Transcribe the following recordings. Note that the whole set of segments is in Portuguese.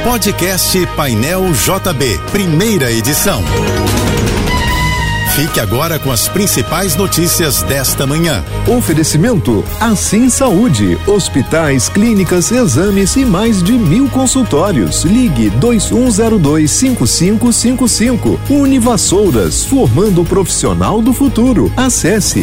Podcast Painel JB, primeira edição. Fique agora com as principais notícias desta manhã. Oferecimento Assim Saúde, hospitais, clínicas, exames e mais de 1000 consultórios. Ligue 2102-5555. Univassouras, formando o profissional do futuro. Acesse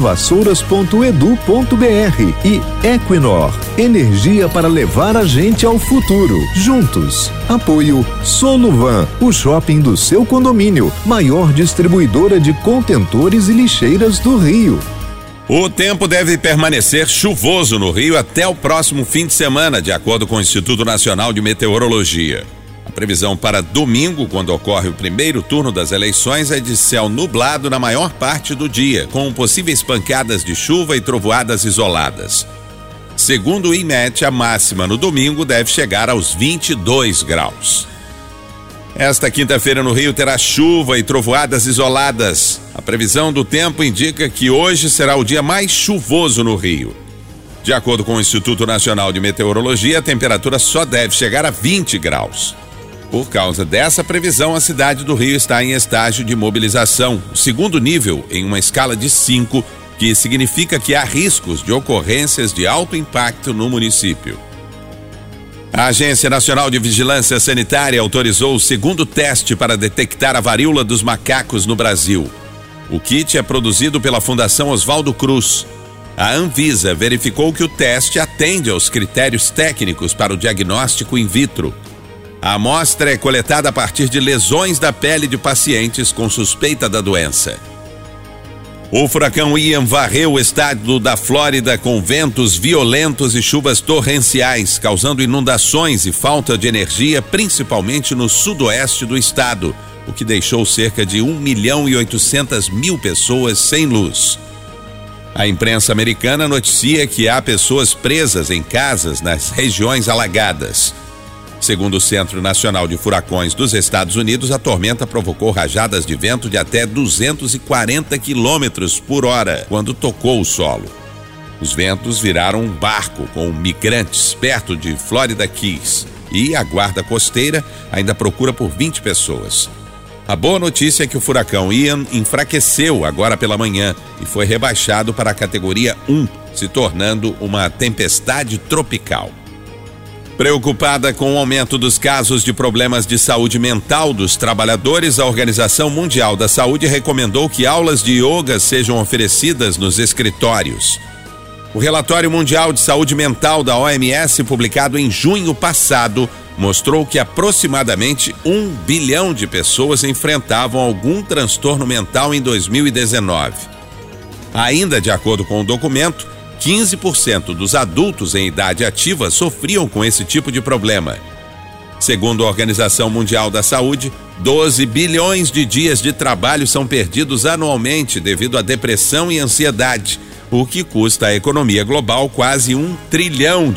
univassouras.edu.br e Equinor, energia para levar a gente ao futuro. Juntos. Apoio Soluvan, o shopping do seu condomínio, maior distribuidora de contentores e lixeiras do Rio. O tempo deve permanecer chuvoso no Rio até o próximo fim de semana, de acordo com o Instituto Nacional de Meteorologia. A previsão para domingo, quando ocorre o primeiro turno das eleições, é de céu nublado na maior parte do dia, com possíveis pancadas de chuva e trovoadas isoladas. Segundo o IMET, a máxima no domingo deve chegar aos 22 graus. Esta quinta-feira no Rio terá chuva e trovoadas isoladas. A previsão do tempo indica que hoje será o dia mais chuvoso no Rio. De acordo com o Instituto Nacional de Meteorologia, a temperatura só deve chegar a 20 graus. Por causa dessa previsão, a cidade do Rio está em estágio de mobilização, o segundo nível em uma escala de 5, que significa que há riscos de ocorrências de alto impacto no município. A Agência Nacional de Vigilância Sanitária autorizou o segundo teste para detectar a varíola dos macacos no Brasil. O kit é produzido pela Fundação Oswaldo Cruz. A Anvisa verificou que o teste atende aos critérios técnicos para o diagnóstico in vitro. A amostra é coletada a partir de lesões da pele de pacientes com suspeita da doença. O furacão Ian varreu o estado da Flórida com ventos violentos e chuvas torrenciais, causando inundações e falta de energia, principalmente no sudoeste do estado, o que deixou cerca de 1.800.000 pessoas sem luz. A imprensa americana noticia que há pessoas presas em casas nas regiões alagadas. Segundo o Centro Nacional de Furacões dos Estados Unidos, a tormenta provocou rajadas de vento de até 240 quilômetros por hora quando tocou o solo. Os ventos viraram um barco com migrantes perto de Florida Keys e a guarda costeira ainda procura por 20 pessoas. A boa notícia é que o furacão Ian enfraqueceu agora pela manhã e foi rebaixado para a categoria 1, se tornando uma tempestade tropical. Preocupada com o aumento dos casos de problemas de saúde mental dos trabalhadores, a Organização Mundial da Saúde recomendou que aulas de yoga sejam oferecidas nos escritórios. O Relatório Mundial de Saúde Mental da OMS, publicado em junho passado, mostrou que aproximadamente 1 bilhão de pessoas enfrentavam algum transtorno mental em 2019. Ainda de acordo com o documento, 15% dos adultos em idade ativa sofriam com esse tipo de problema. Segundo a Organização Mundial da Saúde, 12 bilhões de dias de trabalho são perdidos anualmente devido à depressão e ansiedade, o que custa à economia global quase $1 trilhão.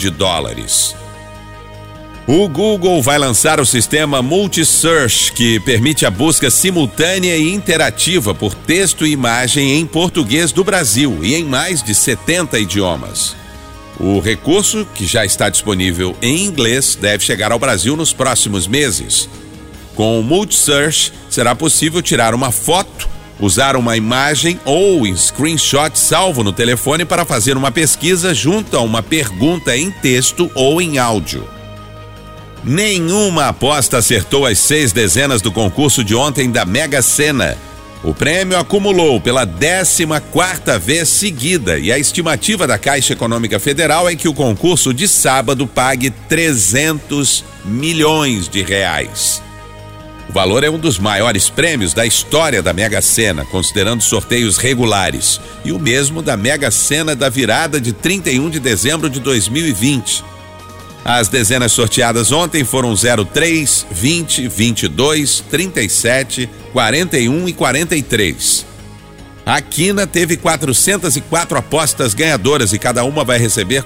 O Google vai lançar o sistema Multisearch, que permite a busca simultânea e interativa por texto e imagem em português do Brasil e em mais de 70 idiomas. O recurso, que já está disponível em inglês, deve chegar ao Brasil nos próximos meses. Com o Multisearch, será possível tirar uma foto, usar uma imagem ou screenshot salvo no telefone para fazer uma pesquisa junto a uma pergunta em texto ou em áudio. Nenhuma aposta acertou as 6 dezenas do concurso de ontem da Mega Sena. O prêmio acumulou pela 14ª vez seguida e a estimativa da Caixa Econômica Federal é que o concurso de sábado pague R$300 milhões. O valor é um dos maiores prêmios da história da Mega Sena, considerando sorteios regulares, e o mesmo da Mega Sena da virada de 31 de dezembro de 2020. As dezenas sorteadas ontem foram 03, 20, 22, 37, 41 e 43. A Quina teve 404 apostas ganhadoras e cada uma vai receber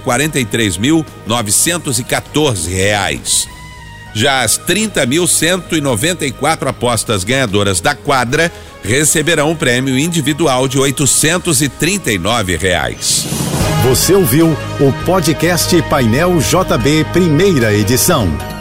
R$43.914. Já as 30.194 apostas ganhadoras da quadra receberão um prêmio individual de R$839. Você ouviu o podcast Painel JB, primeira edição.